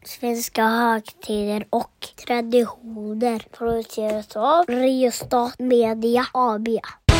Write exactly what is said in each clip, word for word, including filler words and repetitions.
Svenska högtider och traditioner produceras av Riostat Media A B.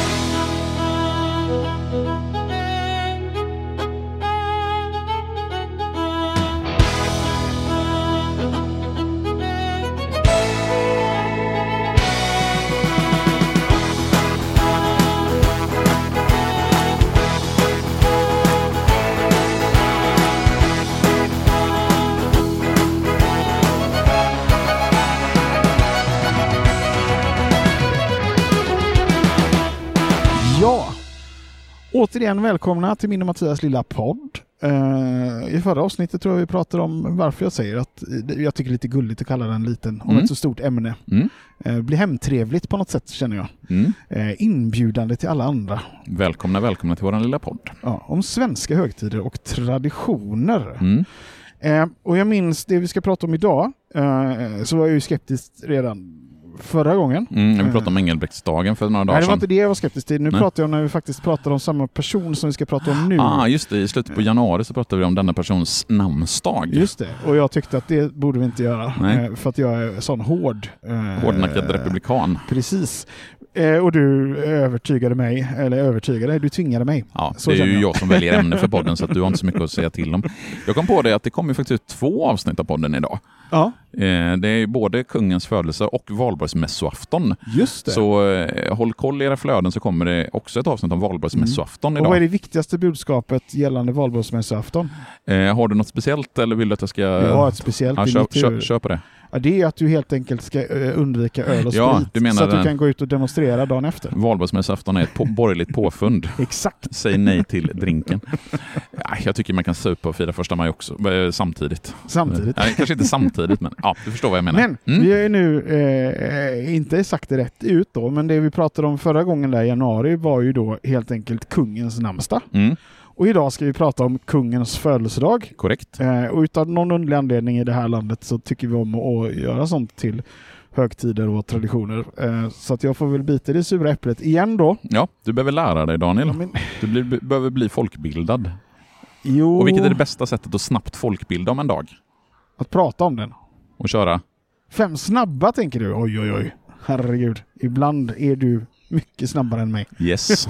Ja, återigen välkomna till min och Mattias lilla podd. Uh, I förra avsnittet tror jag vi pratade om varför jag säger att jag tycker det är lite gulligt att kalla den liten om mm. ett så stort ämne. Mm. Uh, blir hemtrevligt på något sätt, känner jag. Mm. Uh, inbjudande till alla andra. Välkomna, välkomna till vår lilla podd. Ja, om svenska högtider och traditioner. Mm. Uh, och jag minns det vi ska prata om idag, uh, så var jag ju skeptisk redan förra gången. Mm, vi pratade om Engelbrektsdagen för några dagar sedan. Nej, det var inte det jag var skeptisk till. Nu Nej. pratar jag om när vi faktiskt pratar om samma person som vi ska prata om nu. Ah, just det. I slutet på januari så pratade vi om denna persons namnsdag. Just det. Och jag tyckte att det borde vi inte göra. Nej. För att jag är sån hård. Hårdnackad eh, republikan. Precis. Eh, och du övertygade mig, eller övertygade, du tvingade mig. Ja, så det är ju jag. jag som väljer ämne för podden så att du har inte så mycket att säga till om. Jag kom på det att det kommer faktiskt ut två avsnitt av podden idag. Ja. Eh, det är både kungens födelse och valborgsmässoafton. Just det. Så eh, håll koll i era flöden så kommer det också ett avsnitt om valborgsmässoafton mm. idag. Och vad är det viktigaste budskapet gällande valborgsmässoafton? Eh, har du något speciellt eller vill du att jag ska... Jag har ett speciellt ja, i kör, mitt kör, kör på det. Ja, det är att du helt enkelt ska undvika öl och ja, sprit du menar så att den... du kan gå ut och demonstrera dagen efter. Valborgsmässoafton är ett på- borgerligt påfund. Exakt. Säg nej till drinken. Ja, jag tycker man kan supa och fira första maj också, eh, samtidigt. Samtidigt? Ja, kanske inte samtidigt, men ja, du förstår vad jag menar. Men mm. vi har ju nu eh, inte sagt det rätt ut då, men det vi pratade om förra gången där i januari var ju då helt enkelt kungens namnsdag. Mm. Och idag ska vi prata om kungens födelsedag. Korrekt. Eh, och utan någon underlig anledning i det här landet så tycker vi om att göra sånt till högtider och traditioner. Eh, så att jag får väl bita det sura äpplet igen då. Ja, du behöver lära dig, Daniel. Ja, men... Du blir, behöver bli folkbildad. Jo. Och vilket är det bästa sättet att snabbt folkbilda om en dag? Att prata om den. Och köra? Fem snabba, tänker du? Oj, oj, oj. Herregud. Ibland är du mycket snabbare än mig. Yes.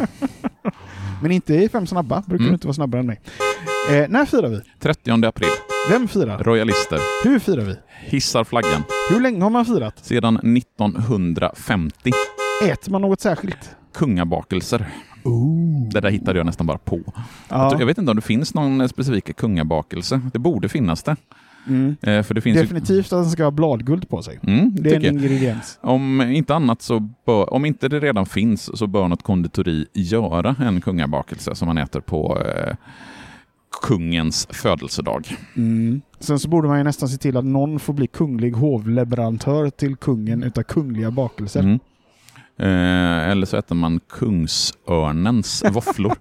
Men inte i fem snabba. Brukar mm. du inte vara snabbare än mig. Eh, när firar vi? trettionde april. Vem firar? Royalister. Hur firar vi? Hissar flaggan. Hur länge har man firat? Sedan nittonhundrafemtio. Äter man något särskilt? Kungabakelser. Ooh. Det där hittade jag nästan bara på. Ja. Jag vet inte om det finns någon specifik kungabakelse. Det borde finnas det. Mm. Eh, för det finns definitivt ju... att den ska ha bladguld på sig. Mm, det är en jag. ingrediens. Om inte annat så bör, om inte det redan finns så bör något konditori göra en kungabakelse som man äter på eh, kungens födelsedag. Mm. Sen så borde man ju nästan se till att någon får bli kunglig hovleverantör till kungen utav kungliga bakelser. Mm. Eh, eller så äter man kungsörnens våfflor.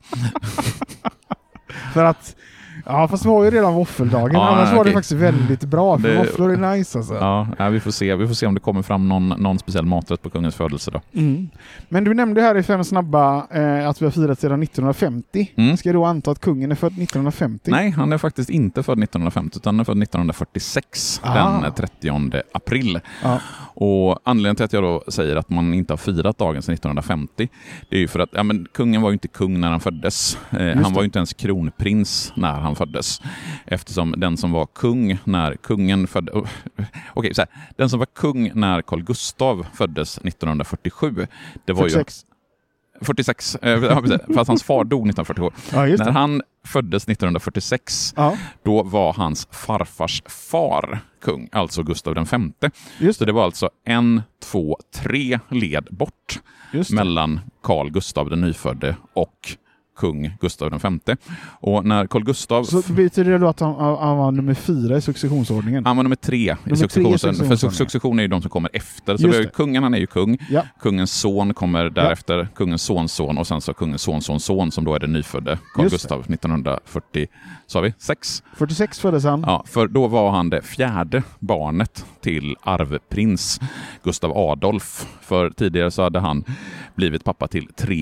För att ja, fast vi har ju redan våffeldagen. Ja, annars okay. var det faktiskt väldigt bra. För det... våfflor är nice alltså. Ja, ja, vi får se. Vi får se om det kommer fram någon, någon speciell maträtt på kungens födelse då. Mm. Men du nämnde här i fem snabba eh, att vi har firat sedan nittonhundrafemtio. Mm. Ska jag då anta att kungen är född nittonhundrafemtio? Nej, han är faktiskt inte född nittonhundrafemtio utan han är född nittonhundrafyrtiosex. Ah. Den trettionde april. Ah. Och anledningen till att jag då säger att man inte har firat dagen sedan nittonhundrafemtio, det är ju för att ja, men kungen var ju inte kung när han föddes. Eh, han var ju inte ens kronprins när han föddes. Eftersom den som var kung när kungen föddes... Oh, okej, så här. Den som var kung när Carl Gustav föddes nittonhundrafyrtiosju, det var fyrtiosex. ju... fyrtiosex, eh, fast hans far dog nittonhundrafyrtiosju. Ja, just det. När han föddes nittonhundrafyrtiosex, ja. då var hans farfars far kung, alltså Gustav den femte. Just Så det var alltså en, två, tre led bort mellan Carl Gustav den nyfödde och kung Gustav den femte. Och när Carl Gustav... Så betyder det då att han, han var nummer fyra i successionsordningen? Han var nummer tre i successionsordningen. För succession är ju de som kommer efter. Så är, kungen, han är ju kung. Ja. Kungens son kommer därefter. Ja. Kungens sonson och sen så kungens sonsons son som då är den nyfödde Carl Gustav nittonhundrafyrtio, sa vi? sex? fyrtiosex föddes han. Ja, för då var han det fjärde barnet till arvprins Gustav Adolf. För tidigare så hade han blivit pappa till tre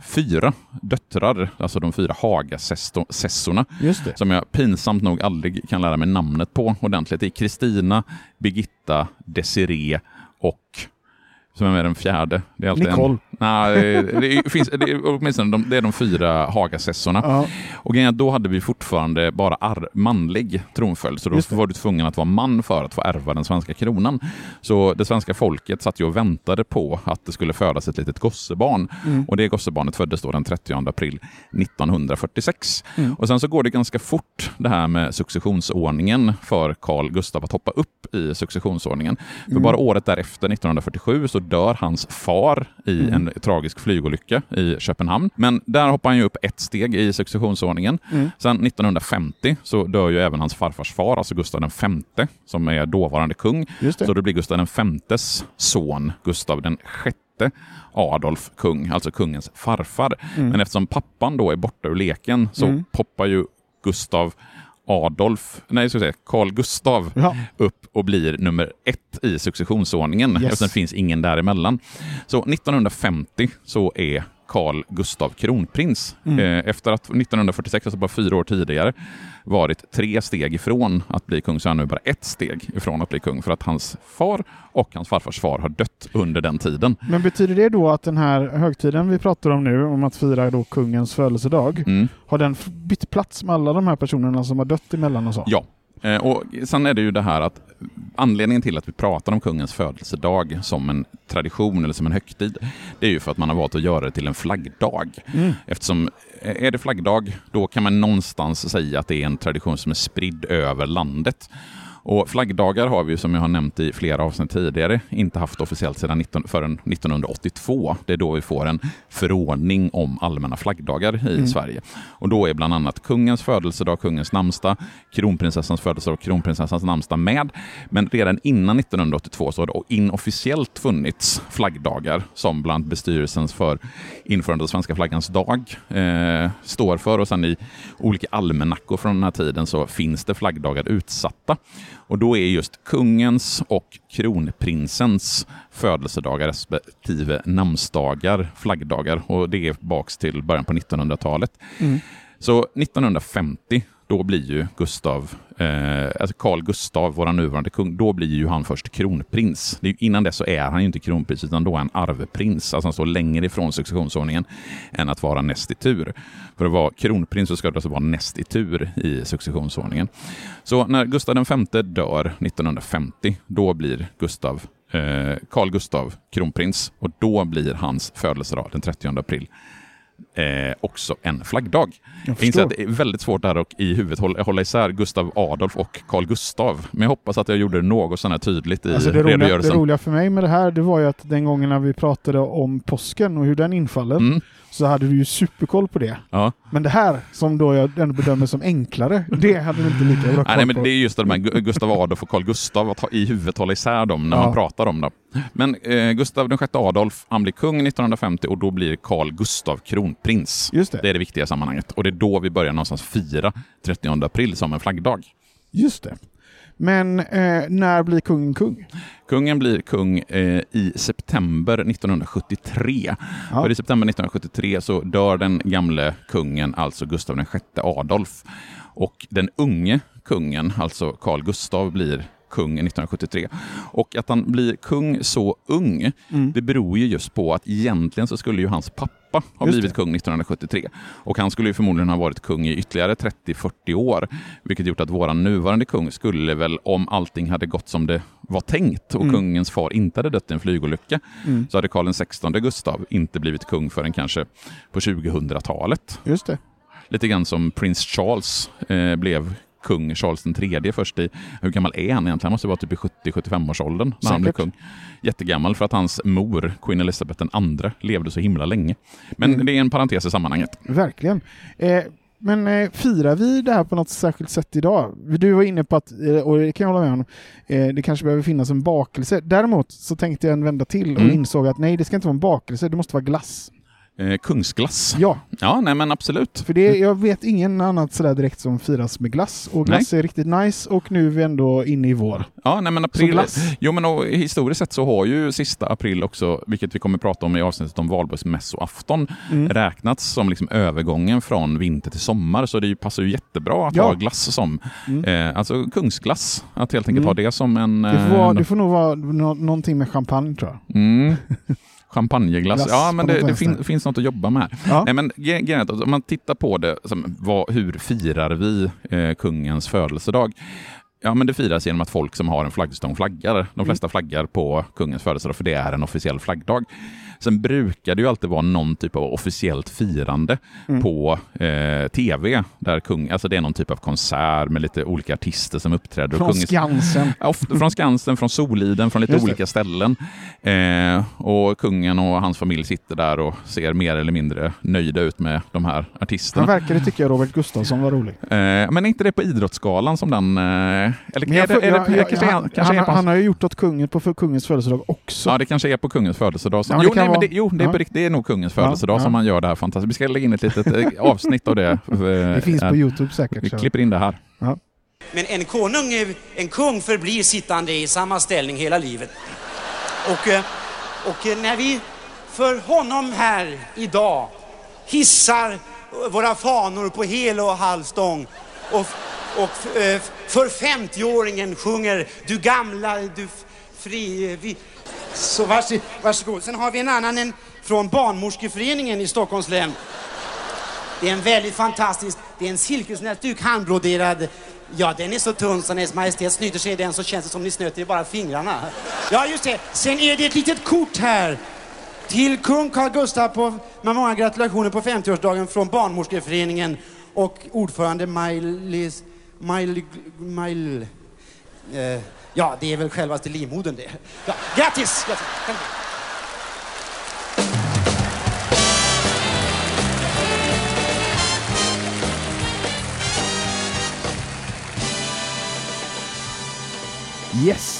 fyra döttrar, alltså de fyra Hagasessorna, Just det. som jag pinsamt nog aldrig kan lära mig namnet på ordentligt. Det är Kristina, Birgitta, Desiree och som är med den fjärde. Det är alltid Nicole. En, nej, det, det, finns, det, är, åtminstone de, det är de fyra Hagasessorna. Ja. Och då hade vi fortfarande bara ar- manlig tronföljd. Så då var du tvungen att vara man för att få ärva den svenska kronan. Så det svenska folket satt ju och väntade på att det skulle födas ett litet gossebarn. Mm. Och det gossebarnet föddes då den trettionde april nittonhundrafyrtiosex. Mm. Och sen så går det ganska fort det här med successionsordningen för Carl Gustaf att hoppa upp i successionsordningen. För mm. bara året därefter, nittonhundrafyrtiosju, så dör hans far i mm. en tragisk flygolycka i Köpenhamn. Men där hoppar han ju upp ett steg i successionsordningen. Mm. Sen nittonhundrafemtio så dör ju även hans farfars far, alltså Gustav den femte, som är dåvarande kung. Just det. Så det blir Gustav den femtes son, Gustav den sjätte Adolf kung, alltså kungens farfar. Mm. Men eftersom pappan då är borta ur leken så mm. poppar ju Gustav Adolf, nej ska jag säga, Carl Gustav ja. upp och blir nummer ett i successionsordningen. Yes. Eftersom det finns ingen däremellan. Så nittonhundrafemtio så är Carl Gustav kronprins. Mm. Efter att nittonhundrafyrtiosex, alltså bara fyra år tidigare, varit tre steg ifrån att bli kung, så är han nu bara ett steg ifrån att bli kung, för att hans far och hans farfars far har dött under den tiden. Men betyder det då att den här högtiden vi pratar om nu, om att fira då kungens födelsedag, mm. har den bytt plats med alla de här personerna som har dött emellan och så? Ja. Och sen är det ju det här att anledningen till att vi pratar om kungens födelsedag som en tradition eller som en högtid, det är ju för att man har valt att göra det till en flaggdag. Mm. Eftersom är det flaggdag, då kan man någonstans säga att det är en tradition som är spridd över landet. Och flaggdagar har vi ju, som jag har nämnt i flera avsnitt tidigare, inte haft officiellt sedan nitton, förrän nittonhundraåttiotvå. Det är då vi får en förordning om allmänna flaggdagar i mm. Sverige. Och då är bland annat kungens födelsedag, kungens namnsdag, kronprinsessans födelsedag och kronprinsessans namnsdag med. Men redan innan nittonhundraåttiotvå så har det inofficiellt funnits flaggdagar som bland bestyrelsens för införandet av svenska flaggans dag eh, står för. Och sen i olika almanackor från den här tiden så finns det flaggdagar utsatta. Och då är just kungens och kronprinsens födelsedagar respektive namnsdagar flaggdagar. Och det är baks till början på nittonhundratalet. Mm. Så nittonhundrafemtio, då blir ju Gustav, eh, alltså Carl Gustav, vår nuvarande kung, då blir ju han först kronprins. Det är, innan dess så är han ju inte kronprins, utan då är han arvprins. Alltså han står längre ifrån successionsordningen än att vara näst i tur. För att vara kronprins så ska det alltså vara näst i tur i successionsordningen. Så när Gustav den femte dör nittonhundrafemtio, då blir Gustav, eh, Carl Gustav kronprins. Och då blir hans födelsedag den trettionde april Eh, också en flaggdag. Jag, jag inser att det är väldigt svårt där och i huvudet hålla, hålla isär Gustav Adolf och Carl Gustav. Men jag hoppas att jag gjorde det något sådär tydligt i alltså det roliga, redogörelsen. Det roliga för mig med det här, det var ju att den gången när vi pratade om påsken och hur den infaller, mm. så hade du ju superkoll på det. Ja. Men det här, som då jag ändå bedömer som enklare, det hade du inte lika bra koll nej, nej, men på. det är just det med Gustav Adolf och Carl Gustav, att ha, i huvudet hålla isär dem när ja. man pratar om dem. Men eh, Gustav den sjätte Adolf, han blir kung nittonhundrafemtio och då blir Carl Gustav kronprins. Just det. Det är det viktiga sammanhanget. Och det är då vi börjar någonstans fira trettionde april som en flaggdag. Just det. Men eh, när blir kungen kung? Kungen blir kung eh, i september nittonhundrasjuttiotre. Ja. För i september nittonhundrasjuttiotre så dör den gamle kungen, alltså Gustav den sjätte Adolf. Och den unge kungen, alltså Carl Gustav, blir kung nittonhundrasjuttiotre. Och att han blir kung så ung, mm. det beror ju just på att egentligen så skulle ju hans pappa ha blivit kung nittonhundrasjuttiotre. Och han skulle ju förmodligen ha varit kung i ytterligare trettio till fyrtio år. Vilket gjort att våran nuvarande kung skulle väl, om allting hade gått som det var tänkt och mm. kungens far inte hade dött i en flygolycka, mm. så hade Karl den sextonde Gustav inte blivit kung förrän kanske på tjugohundratalet. Just det. Lite grann som prins Charles eh, blev kung, Charles den tredje först i, hur gammal är han egentligen? Han måste vara typ i sjuttio till sjuttiofem års åldern när Säkert. han blev kung. Jättegammal för att hans mor, Queen Elizabeth den andra, levde så himla länge. Men mm. det är en parentes i sammanhanget. Verkligen. Eh, men eh, firar vi det här på något särskilt sätt idag? Du var inne på att, och det kan jag hålla med om, eh, det kanske behöver finnas en bakelse. Däremot så tänkte jag en vända till och mm. insåg att nej, det ska inte vara en bakelse, det måste vara glass. Eh, kungsglass. Ja. Ja, nej men absolut. För det, jag vet ingen annat sådär direkt som firas med glass. Och glass nej. är riktigt nice och nu är vi ändå inne i vår. Ja, nej men april. Jo men och, historiskt sett så har ju sista april också, vilket vi kommer att prata om i avsnittet om valborgsmässoafton, mm. räknats som liksom övergången från vinter till sommar. Så det passar ju jättebra att ja. ha glass som, mm. eh, alltså kungsglass. Att helt enkelt mm. ha det som en... Det får, vara, det får nog vara no- någonting med champagne tror jag. Mm. Champagneglass. Glass, ja, men det, det fin, finns något att jobba med. Ja. Nej, men grejen, om man tittar på det, som, vad, hur firar vi eh, kungens födelsedag? Ja, men det firas genom att folk som har en flaggstång flaggar. De flesta mm. flaggar på kungens födelsedag, för det är en officiell flaggdag. Sen brukar det ju alltid vara någon typ av officiellt firande mm. på eh, tv. Där kung, alltså det är någon typ av konsert med lite olika artister som uppträder. Från och kungens, Skansen. Ja, från Skansen, från Soliden, från lite olika ställen. Eh, och kungen och hans familj sitter där och ser mer eller mindre nöjda ut med de här artisterna. Han verkar, det tycker jag, Robert Gustafsson var rolig. Eh, men är inte det på Idrottsgalan som den... Eh, eller men jag, är det, är jag, det, jag, kanske han, är, kanske han, är på, han har ju gjort åt kungen på för kungens födelsedag också. Ja, det kanske är på kungens födelsedag. Som, ja, jo, nej, vara, men det, jo, det är, ja. på riktigt, det är nog kungens födelsedag ja, som ja. man gör det här fantastiskt. Vi ska lägga in ett litet avsnitt av det. Det finns på YouTube säkert. Vi så. klipper in det här. Ja. Men en konung, en kung förblir sittande i samma ställning hela livet. Och, och när vi för honom här idag hissar våra fanor på hel och halvstång och, och för femtioåringen sjunger du gamla, du fri... Vi, så varsågod, varsågod. Sen har vi en annan en från Barnmorskeföreningen i Stockholms län. Det är en väldigt fantastisk, det är en silkesnätduk handbroderad. Ja, den är så tunn så när majestät snyter sig i den så känns det som ni snöter i bara fingrarna. Ja, just det. Sen är det ett litet kort här till kung Carl Gustaf på, med många gratulationer på femtioårsdagen från Barnmorskeföreningen och ordförande Maj-Lis... Maj... Maj... Eh, ja, det är väl självaste livmodern det. Ja, grattis! Grattis. Yes.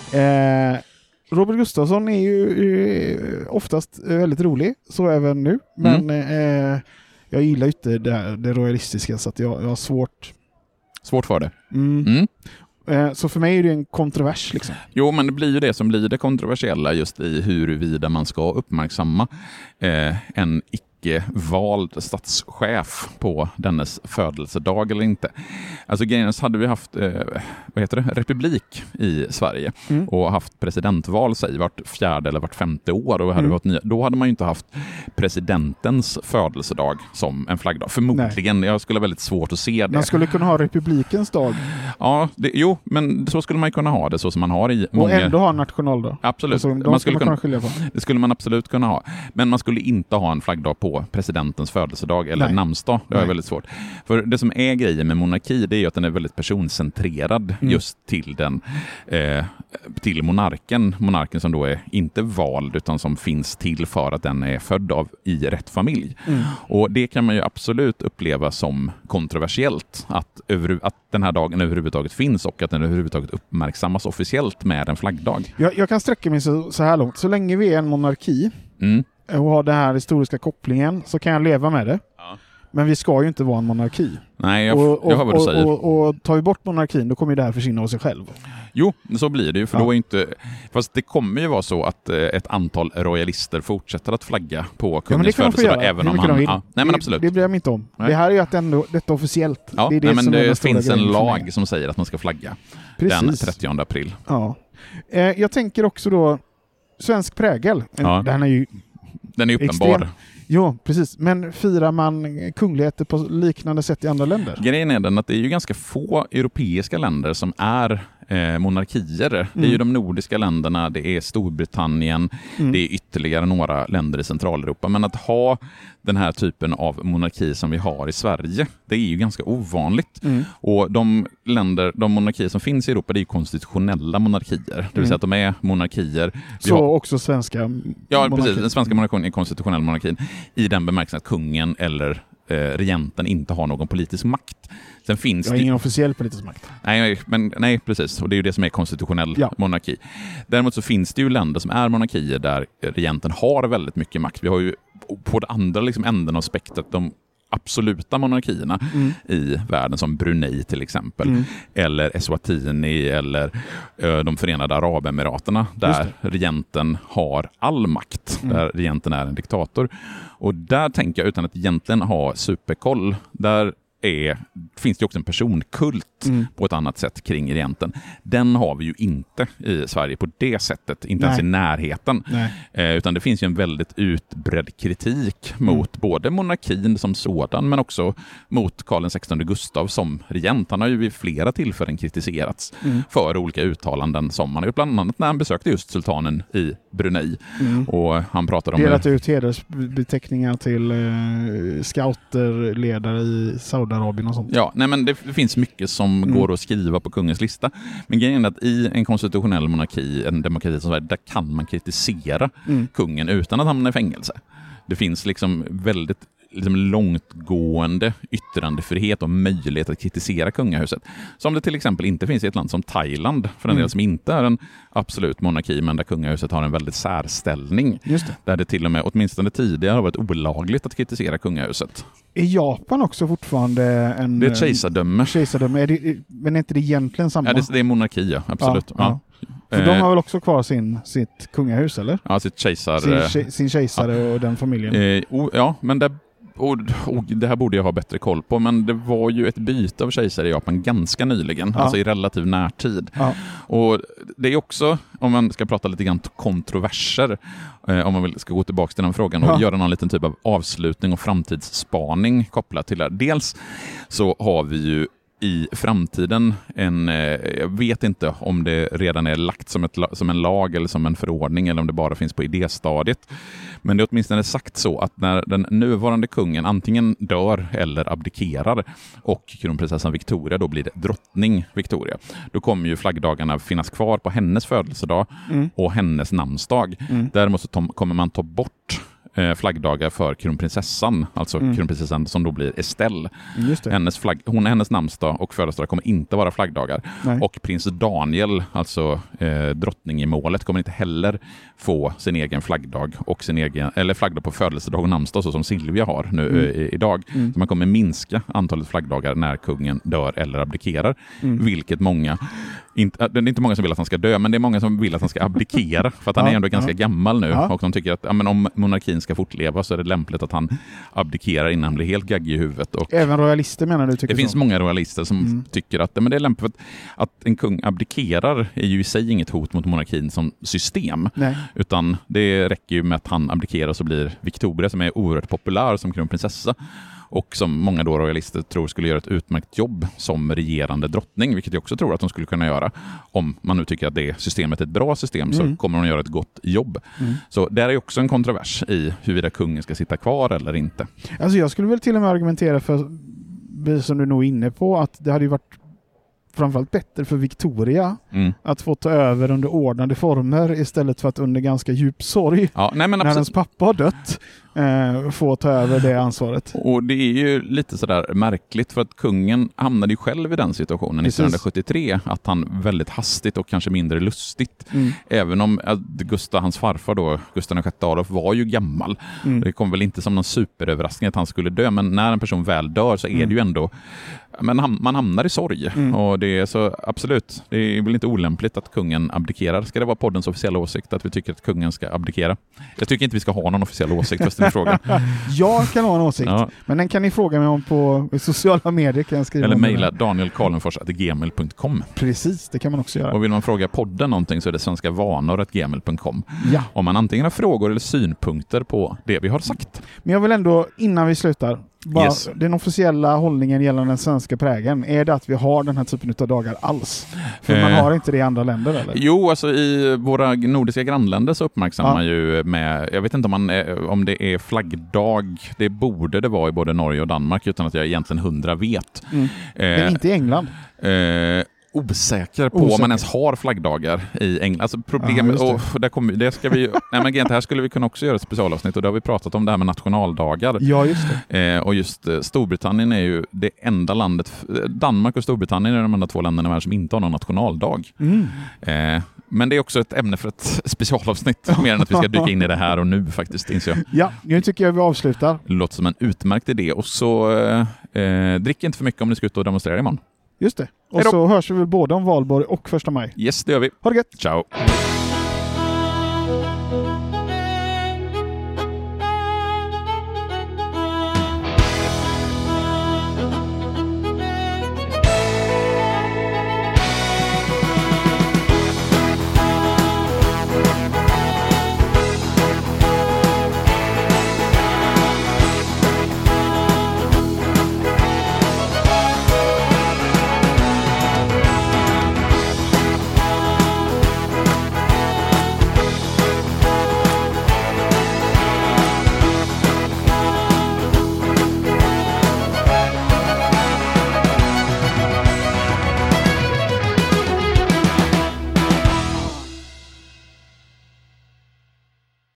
Eh, Robert Gustafsson är ju eh, oftast väldigt rolig, så även nu. Men mm. eh, jag gillar inte det, det royalistiska så att jag, jag har svårt... Svårt för det. Mm. Mm. Eh, så för mig är det en kontrovers liksom. Jo, men det blir ju det som blir det kontroversiella just i huruvida man ska uppmärksamma eh, en icke vald statschef på dennes födelsedag eller inte. Alltså grejen hade vi haft eh, vad heter det? republik i Sverige mm. och haft presidentval säg vart fjärde eller vart femte år och hade mm. varit nya, då hade man ju inte haft presidentens födelsedag som en flaggdag. Förmodligen, Nej. jag skulle ha väldigt svårt att se det. Man skulle kunna ha republikens dag. Ja, det, jo, men så skulle man ju kunna ha det så som man har i många... Och ändå ha nationaldag. Absolut. Alltså, man skulle man kunna, kunna skilja på. Det skulle man absolut kunna ha. Men man skulle inte ha en flaggdag på presidentens födelsedag eller Nej. namnsdag. Det är Nej. väldigt svårt. För det som är grejen med monarki, det är ju att den är väldigt personcentrerad mm. just till den eh, till monarken. Monarken som då är inte vald utan som finns till för att den är född av i rätt familj. Mm. Och det kan man ju absolut uppleva som kontroversiellt att, över, att den här dagen överhuvudtaget finns och att den överhuvudtaget uppmärksammas officiellt med en flaggdag. Jag, jag kan sträcka mig så, så här långt. Så länge vi är en monarki mm. och har den här historiska kopplingen så kan jag leva med det. Ja. Men vi ska ju inte vara en monarki. Nej, jag, och, och, jag hör vad du och, säger. Och, och, och tar vi bort monarkin, då kommer ju det här försvinna av sig själv. Jo, så blir det ju. För ja. då är inte, fast det kommer ju vara så att eh, ett antal royalister fortsätter att flagga på kungens ja, födelsedag. Även om han... Ja, nej, men absolut. Det, det bryr jag mig inte om. Nej. Det här är ju att ändå, detta officiellt. Ja, det är det nej, men som det är finns en lag som säger att man ska flagga. Precis. Den trettionde april. Ja. Eh, jag tänker också då, svensk prägel. Ja. Den är ju Den är uppenbar. Extrem. Jo, precis. Men firar man kungligheter på liknande sätt i andra länder? Grejen är den att det är ju ganska få europeiska länder som är eh, monarkier. Mm. Det är ju de nordiska länderna, det är Storbritannien, mm. det är ytterligare några länder i Centraleuropa. Men att ha den här typen av monarki som vi har i Sverige, det är ju ganska ovanligt. Mm. Och de länder, de monarkier som finns i Europa, det är ju konstitutionella monarkier. Det vill mm. säga att de är monarkier. Vi Så har... också svenska Ja, monarkier. precis. Den svenska monarkin är konstitutionell monarkin i den bemärkelsen att kungen eller eh, regenten inte har någon politisk makt. Sen finns Jag har det... ingen officiell politisk makt. Nej, men, nej, precis. Och det är ju det som är konstitutionell ja. monarki. Däremot så finns det ju länder som är monarkier där regenten har väldigt mycket makt. Vi har ju på det andra liksom änden av spektrat, de absoluta monarkierna mm. i världen som Brunei till exempel, mm. eller Eswatini eller ö, de förenade Arabemiraterna där regenten har all makt, mm. där regenten är en diktator. Och där tänker jag, utan att egentligen ha superkoll, där är, finns det också en personkult mm. på ett annat sätt kring regenten. Den har vi ju inte i Sverige på det sättet, inte Nej. ens i närheten. Eh, utan det finns ju en väldigt utbredd kritik mm. mot både monarkin som sådan, men också mot Karl den sextonde Gustav som regent. Han har ju vid flera tillfällen kritiserats mm. för olika uttalanden som han har gjort, bland annat när han besökte just sultanen i Brunei. Mm. Och han pratade om... Delat ut hedersbeteckningar till eh, scouterledare i Saudiarabien och sånt. Ja, nej men det finns mycket som mm. går att skriva på kungens lista. Men grejen är att i en konstitutionell monarki, en demokrati som Sverige, där kan man kritisera mm. kungen utan att hamna i fängelse. Det finns liksom väldigt liksom långtgående yttrandefrihet och möjlighet att kritisera kungahuset. Som det till exempel inte finns i ett land som Thailand, för en del mm. som inte är en absolut monarki, men där kungahuset har en väldigt särställning. Just det. Där det till och med, åtminstone tidigare, har varit olagligt att kritisera kungahuset. Är Japan också fortfarande en... Det är ett kejsardöme. kejsardöme. Är det, men är inte det egentligen samma? Ja, det, det är monarki, ja, absolut. Ja, ja. Ja. För de har väl också kvar sin, sitt kungahus, eller? Ja, sitt kejsar... Sin, sin kejsare ja. och den familjen. Eh, och, ja, men det... Och, och det här borde jag ha bättre koll på, men det var ju ett byte av kejsare i Japan ganska nyligen, ja. alltså i relativ närtid. Ja. Och det är också, om man ska prata lite grann kontroverser, eh, om man vill, ska gå tillbaka till den frågan och ja. göra någon liten typ av avslutning och framtidsspaning kopplat till det. Dels så har vi ju i framtiden en, jag vet inte om det redan är lagt som, ett, som en lag eller som en förordning eller om det bara finns på idéstadiet. Men det är åtminstone sagt så att när den nuvarande kungen antingen dör eller abdikerar och kronprinsessan Victoria då blir det drottning Victoria, då kommer ju flaggdagarna finnas kvar på hennes födelsedag mm. och hennes namnsdag. Mm. Däremot så tom, kommer man ta bort flaggdagar för kronprinsessan, alltså mm. kronprinsessan som då blir Estelle. Just det. Hennes, flagg, hon, hennes namnsdag och födelsedag kommer inte vara flaggdagar. Nej. Och prins Daniel, alltså eh, drottning i målet, kommer inte heller få sin egen flaggdag och sin egen, eller flaggdag på födelsedag och namnsdag så som Silvia har nu mm. eh, idag. Mm. Så man kommer minska antalet flaggdagar när kungen dör eller abdikerar, mm. vilket många Inte, det är inte många som vill att han ska dö, men det är många som vill att han ska abdikera för att han ja, är ändå ganska ja. gammal nu ja. och de tycker att ja, men om monarkin ska fortleva så är det lämpligt att han abdikerar innan han blir helt gaggig i huvudet. Och även royalister menar du? Tycker det så? Finns många royalister som mm. tycker att ja, men det är lämpligt att, att en kung abdikerar är ju i sig inget hot mot monarkin som system. Nej. Utan det räcker ju med att han abdikerar så blir Victoria, som är oerhört populär som kronprinsessa och som många då royalister tror skulle göra ett utmärkt jobb som regerande drottning, vilket jag också tror att de skulle kunna göra. Om man nu tycker att det systemet är ett bra system mm. så kommer de göra ett gott jobb. Mm. Så där är också en kontrovers i huruvida kungen ska sitta kvar eller inte. Alltså jag skulle väl till och med argumentera för, som du nog är inne på, att det hade ju varit framförallt bättre för Victoria mm. att få ta över under ordnade former istället för att under ganska djup sorg ja, nej, men när hennes pappa har dött eh, få ta över det ansvaret. Och det är ju lite sådär märkligt för att kungen hamnade ju själv i den situationen Precis. nittonhundrasjuttiotre att han väldigt hastigt och kanske mindre lustigt mm. även om Gustav, hans farfar då, Gustav den sjätte Adolf var ju gammal. Mm. Det kom väl inte som någon superöverraskning att han skulle dö, men när en person väl dör så är mm. det ju ändå men man hamnar i sorg mm. och det är så absolut, det är väl inte olämpligt att kungen abdikerar. Ska det vara poddens officiella åsikt att vi tycker att kungen ska abdikera? Jag tycker inte vi ska ha någon officiell åsikt först i frågan. Jag kan ha en åsikt, ja. men den kan ni fråga mig om på sociala medier. Kan jag skriva eller mejla daniel karlenfors at gmail punkt com. Precis, det kan man också göra. Och vill man fråga podden någonting så är det svenska vanor at gmail punkt com. Ja. Om man antingen har frågor eller synpunkter på det vi har sagt. Men jag vill ändå, innan vi slutar, bara, yes. den officiella hållningen gällande den svenska prägen, är det att vi har den här typen av dagar alls? För eh, man har inte det i andra länder, eller? Jo, alltså i våra nordiska grannländer så uppmärksammar ja. man ju med, jag vet inte om, man, om det är flaggdag, det borde det vara i både Norge och Danmark utan att jag egentligen hundra vet. Mm. Eh, Men inte i England? Eh, osäker på Osäker. om man ens har flaggdagar i England. Alltså problemet, ja, och där kommer, det ska vi nej men här skulle vi kunna också göra ett specialavsnitt och då har vi pratat om det här med nationaldagar. Ja, just det. Eh, och just eh, Storbritannien är ju det enda landet, Danmark och Storbritannien är de enda två länderna i världen som inte har någon nationaldag. Mm. Eh, Men det är också ett ämne för ett specialavsnitt, mer än att vi ska dyka in i det här och nu faktiskt, inser jag. Ja, nu tycker jag vi avslutar. Låter som en utmärkt idé. Och så eh, drick inte för mycket om ni ska ut och demonstrera imorgon. Just det. Och Hejdå. så hörs vi väl både om valborg och första maj. Yes, det gör vi. Ha det gött! Ciao!